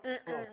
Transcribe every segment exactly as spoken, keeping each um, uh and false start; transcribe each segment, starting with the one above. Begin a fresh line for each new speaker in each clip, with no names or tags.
Uh-uh.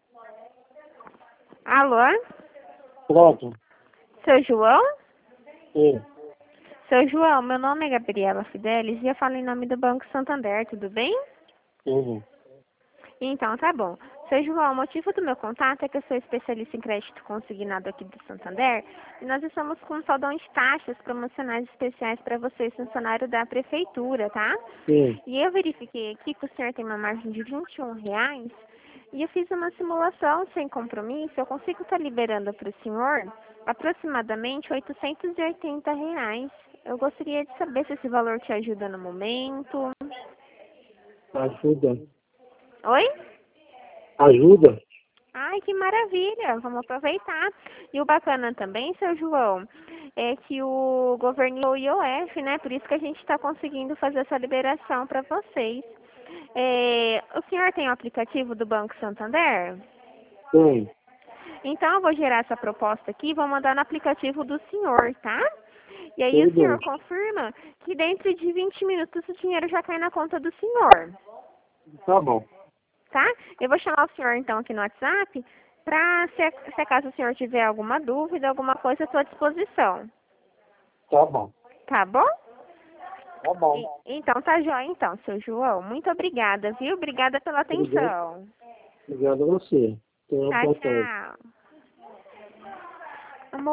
Alô?
Pronto.
Seu João?
Sim.
Seu João, meu nome é Gabriela Fidelis e eu falo em nome do Banco Santander, tudo bem?
Sim.
Então, tá bom. Seu João, o motivo do meu contato é que eu sou especialista em crédito consignado aqui do Santander e nós estamos com um saldão de taxas promocionais especiais para vocês, funcionário da prefeitura, tá?
Sim.
E eu verifiquei aqui que o senhor tem uma margem de vinte e um reais e eu fiz uma simulação sem compromisso. Eu consigo estar liberando para o senhor aproximadamente oitocentos e oitenta reais. Eu gostaria de saber se esse valor te ajuda no momento.
Ajuda.
Oi?
Ajuda?
Ai, que maravilha! Vamos aproveitar. E o bacana também, seu João, é que o governo o I O F, né? Por isso que a gente está conseguindo fazer essa liberação para vocês. É, o senhor tem o aplicativo do Banco Santander?
Sim.
Então eu vou gerar essa proposta aqui e vou mandar no aplicativo do senhor, tá? E aí o
Tudo
senhor
bem.
confirma que dentro de vinte minutos o dinheiro já cai na conta do senhor.
Tá bom.
Tá? Eu vou chamar o senhor então aqui no WhatsApp para, se, se caso o senhor tiver alguma dúvida, alguma coisa, eu estou à disposição.
Tá bom.
Tá bom?
Tá bom.
E, então tá jóia então, seu João. Muito obrigada, viu? Obrigada pela
Obrigado.
atenção.
Obrigado a você. Tenha uma
Tchau,
boa tarde.
tchau.